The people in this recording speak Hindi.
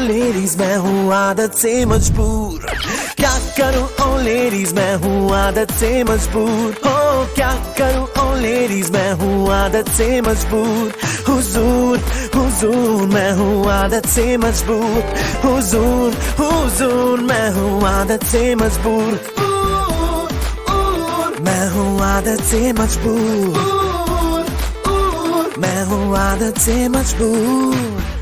लेडीज मैं हूँ आदत से मजबूर। क्या करूँ ओ लेडीज मैं हूँ आदत से मजबूर। हो क्या करूँ ओ लेडीज मैं हूँ आदत से मजबूर। हुजूर हुजूर मैं हूँ आदत से मजबूर। हुजूर हुजूर मैं हूँ आदत से मजबूर। मैं हूँ आदत से मजबूर। मैं हूँ आदत से मजबूर।